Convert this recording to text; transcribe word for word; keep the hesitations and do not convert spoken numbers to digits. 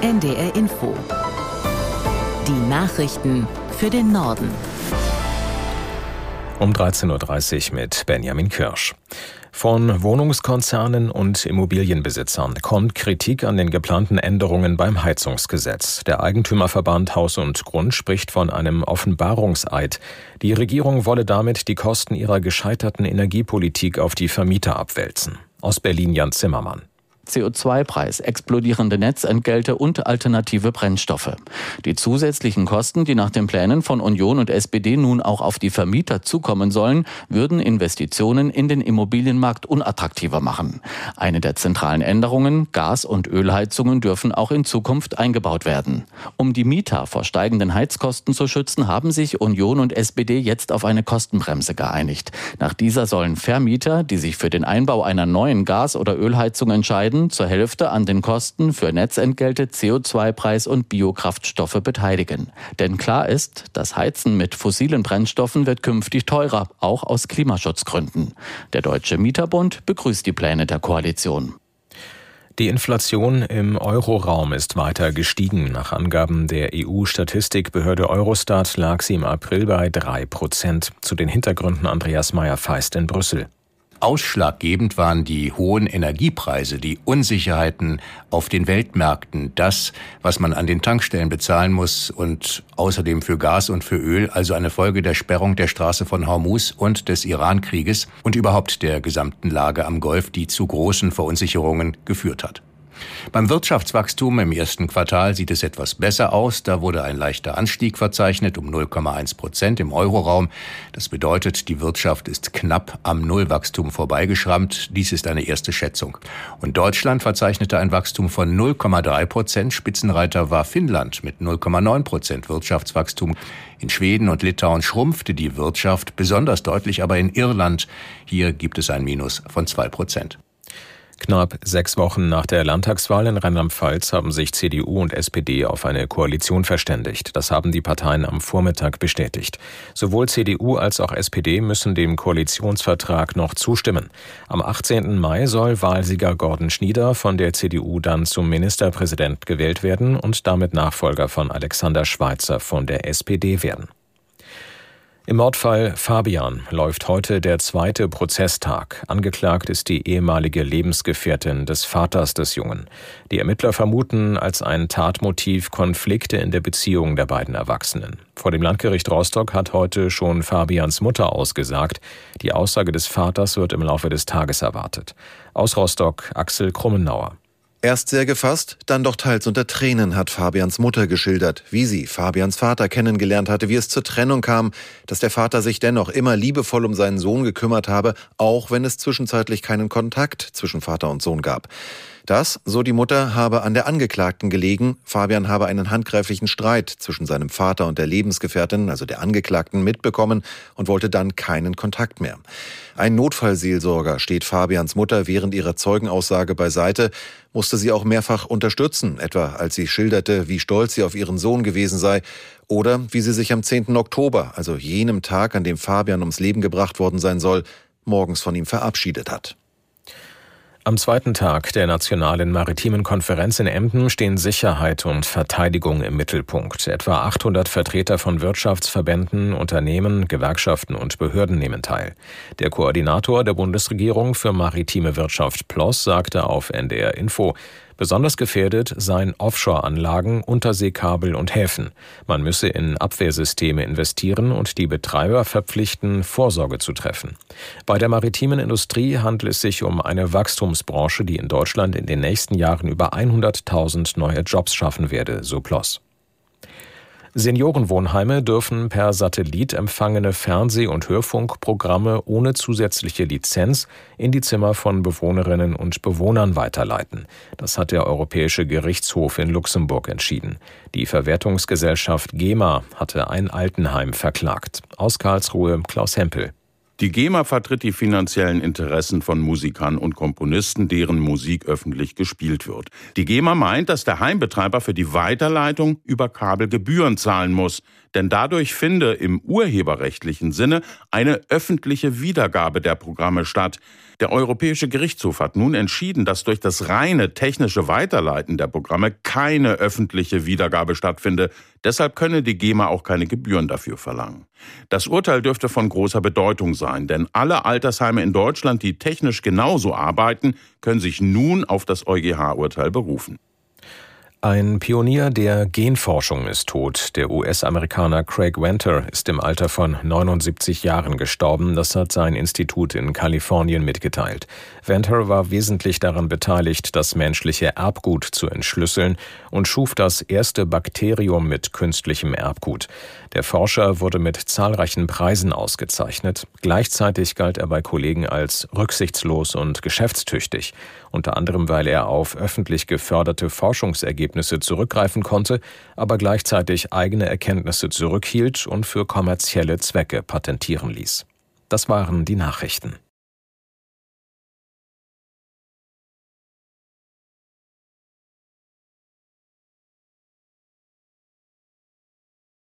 N D R Info. Die Nachrichten für den Norden. Um dreizehn Uhr dreißig mit Benjamin Kirsch. Von Wohnungskonzernen und Immobilienbesitzern kommt Kritik an den geplanten Änderungen beim Heizungsgesetz. Der Eigentümerverband Haus und Grund spricht von einem Offenbarungseid. Die Regierung wolle damit die Kosten ihrer gescheiterten Energiepolitik auf die Vermieter abwälzen. Aus Berlin Jan Zimmermann. C O zwei Preis, explodierende Netzentgelte und alternative Brennstoffe. Die zusätzlichen Kosten, die nach den Plänen von Union und S P D nun auch auf die Vermieter zukommen sollen, würden Investitionen in den Immobilienmarkt unattraktiver machen. Eine der zentralen Änderungen, Gas- und Ölheizungen dürfen auch in Zukunft eingebaut werden. Um die Mieter vor steigenden Heizkosten zu schützen, haben sich Union und S P D jetzt auf eine Kostenbremse geeinigt. Nach dieser sollen Vermieter, die sich für den Einbau einer neuen Gas- oder Ölheizung entscheiden, zur Hälfte an den Kosten für Netzentgelte, C O zwei Preis und Biokraftstoffe beteiligen. Denn klar ist, das Heizen mit fossilen Brennstoffen wird künftig teurer, auch aus Klimaschutzgründen. Der Deutsche Mieterbund begrüßt die Pläne der Koalition. Die Inflation im Euroraum ist weiter gestiegen. Nach Angaben der E U-Statistikbehörde Eurostat lag sie im April bei drei Prozent. Zu den Hintergründen Andreas Meyer-Feist in Brüssel. Ausschlaggebend waren die hohen Energiepreise, die Unsicherheiten auf den Weltmärkten, das, was man an den Tankstellen bezahlen muss und außerdem für Gas und für Öl, also eine Folge der Sperrung der Straße von Hormuz und des Iran-Krieges und überhaupt der gesamten Lage am Golf, die zu großen Verunsicherungen geführt hat. Beim Wirtschaftswachstum im ersten Quartal sieht es etwas besser aus. Da wurde ein leichter Anstieg verzeichnet um null Komma eins Prozent im Euroraum. Das bedeutet, die Wirtschaft ist knapp am Nullwachstum vorbeigeschrammt. Dies ist eine erste Schätzung. Und Deutschland verzeichnete ein Wachstum von null Komma drei Prozent. Spitzenreiter war Finnland mit null Komma neun Prozent Wirtschaftswachstum. In Schweden und Litauen schrumpfte die Wirtschaft, besonders deutlich aber in Irland. Hier gibt es ein Minus von zwei Prozent. Knapp sechs Wochen nach der Landtagswahl in Rheinland-Pfalz haben sich C D U und S P D auf eine Koalition verständigt. Das haben die Parteien am Vormittag bestätigt. Sowohl C D U als auch S P D müssen dem Koalitionsvertrag noch zustimmen. Am achtzehnten Mai soll Wahlsieger Gordon Schnieder von der C D U dann zum Ministerpräsident gewählt werden und damit Nachfolger von Alexander Schweitzer von der S P D werden. Im Mordfall Fabian läuft heute der zweite Prozesstag. Angeklagt ist die ehemalige Lebensgefährtin des Vaters des Jungen. Die Ermittler vermuten als ein Tatmotiv Konflikte in der Beziehung der beiden Erwachsenen. Vor dem Landgericht Rostock hat heute schon Fabians Mutter ausgesagt. Die Aussage des Vaters wird im Laufe des Tages erwartet. Aus Rostock Axel Krummenauer. Erst sehr gefasst, dann doch teils unter Tränen hat Fabians Mutter geschildert, wie sie Fabians Vater kennengelernt hatte, wie es zur Trennung kam, dass der Vater sich dennoch immer liebevoll um seinen Sohn gekümmert habe, auch wenn es zwischenzeitlich keinen Kontakt zwischen Vater und Sohn gab. Das, so die Mutter, habe an der Angeklagten gelegen. Fabian habe einen handgreiflichen Streit zwischen seinem Vater und der Lebensgefährtin, also der Angeklagten, mitbekommen und wollte dann keinen Kontakt mehr. Ein Notfallseelsorger steht Fabians Mutter während ihrer Zeugenaussage beiseite, musste sie auch mehrfach unterstützen, etwa als sie schilderte, wie stolz sie auf ihren Sohn gewesen sei oder wie sie sich am zehnten Oktober, also jenem Tag, an dem Fabian ums Leben gebracht worden sein soll, morgens von ihm verabschiedet hat. Am zweiten Tag der Nationalen Maritimen Konferenz in Emden stehen Sicherheit und Verteidigung im Mittelpunkt. Etwa achthundert Vertreter von Wirtschaftsverbänden, Unternehmen, Gewerkschaften und Behörden nehmen teil. Der Koordinator der Bundesregierung für maritime Wirtschaft Ploss sagte auf N D R Info, besonders gefährdet seien Offshore-Anlagen, Unterseekabel und Häfen. Man müsse in Abwehrsysteme investieren und die Betreiber verpflichten, Vorsorge zu treffen. Bei der maritimen Industrie handelt es sich um eine Wachstumsbranche, die in Deutschland in den nächsten Jahren über hunderttausend neue Jobs schaffen werde, so Ploss. Seniorenwohnheime dürfen per Satellit empfangene Fernseh- und Hörfunkprogramme ohne zusätzliche Lizenz in die Zimmer von Bewohnerinnen und Bewohnern weiterleiten. Das hat der Europäische Gerichtshof in Luxemburg entschieden. Die Verwertungsgesellschaft GEMA hatte ein Altenheim verklagt. Aus Karlsruhe Klaus Hempel. Die GEMA vertritt die finanziellen Interessen von Musikern und Komponisten, deren Musik öffentlich gespielt wird. Die GEMA meint, dass der Heimbetreiber für die Weiterleitung über Kabel Gebühren zahlen muss, denn dadurch finde im urheberrechtlichen Sinne eine öffentliche Wiedergabe der Programme statt. Der Europäische Gerichtshof hat nun entschieden, dass durch das reine technische Weiterleiten der Programme keine öffentliche Wiedergabe stattfinde. Deshalb könne die GEMA auch keine Gebühren dafür verlangen. Das Urteil dürfte von großer Bedeutung sein, denn alle Altersheime in Deutschland, die technisch genauso arbeiten, können sich nun auf das EuGH-Urteil berufen. Ein Pionier der Genforschung ist tot. Der U S-Amerikaner Craig Venter ist im Alter von neunundsiebzig Jahren gestorben. Das hat sein Institut in Kalifornien mitgeteilt. Venter war wesentlich daran beteiligt, das menschliche Erbgut zu entschlüsseln und schuf das erste Bakterium mit künstlichem Erbgut. Der Forscher wurde mit zahlreichen Preisen ausgezeichnet. Gleichzeitig galt er bei Kollegen als rücksichtslos und geschäftstüchtig. Unter anderem, weil er auf öffentlich geförderte Forschungsergebnisse zurückgreifen konnte, aber gleichzeitig eigene Erkenntnisse zurückhielt und für kommerzielle Zwecke patentieren ließ. Das waren die Nachrichten.